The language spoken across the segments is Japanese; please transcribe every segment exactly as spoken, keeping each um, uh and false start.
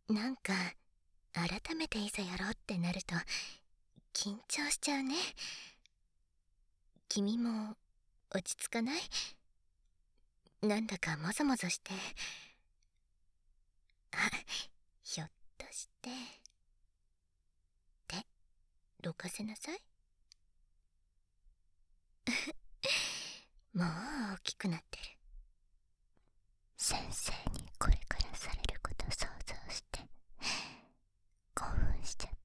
なんか改めていざやろうってなると緊張しちゃうね。君も落ち着かない？なんだかもぞもぞして。あ、ひょっとして手どかせなさい。もう大きくなってる。先生にこれからされること想像して興奮しちゃった。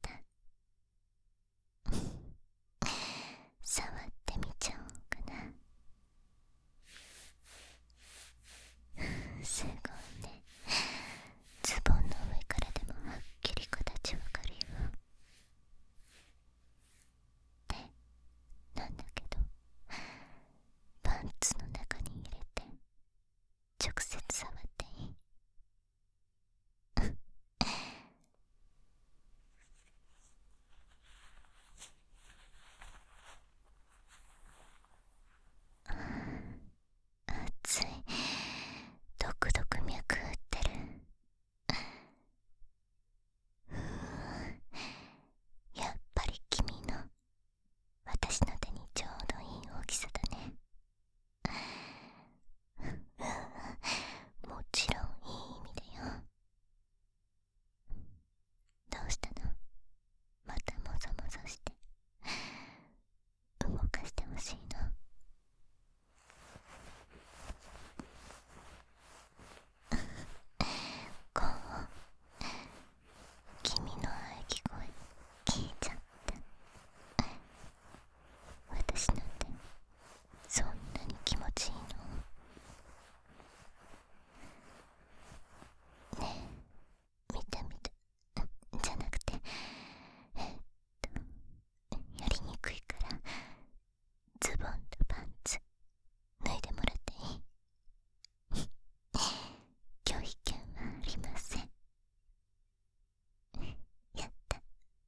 触ってみちゃおうかな。すごいね。ズボンの上からでもはっきり形わかるよ。で、なんだけどパンツの中に入れて直接触っていい？熱い。ドクドク脈打ってる。うーやっぱり君の私の手にちょうどいい大きさだね。うん、もちろんいい意味だよ。どうしたの？またもぞもぞして動かしてほしいの？こう君の喘ぎ声聞いちゃった。私なんてそんなに気持ちいいの？ねえ見て見て。じゃなくてえー、っとやりにくいからズボンとパンツ脱いでもらっていい？拒否権はありません。やった。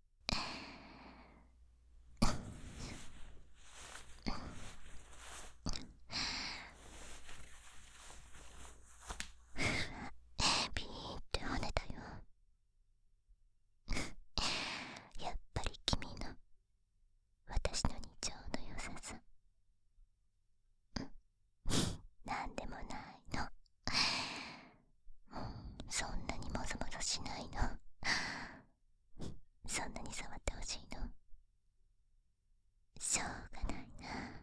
ビーって跳ねたよ。やっぱり君の私のにちょうど良ささ。なんでもないの。もうそんなにもぞもぞしないの。そんなに触ってほしいの？しょうがないな。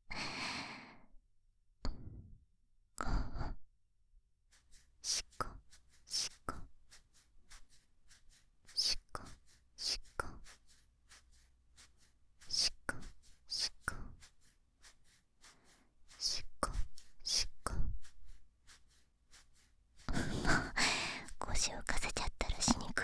こうしっこしっこしっこしっこしっこしっこしっこしっこ。もう腰を浮かせちゃったらしにく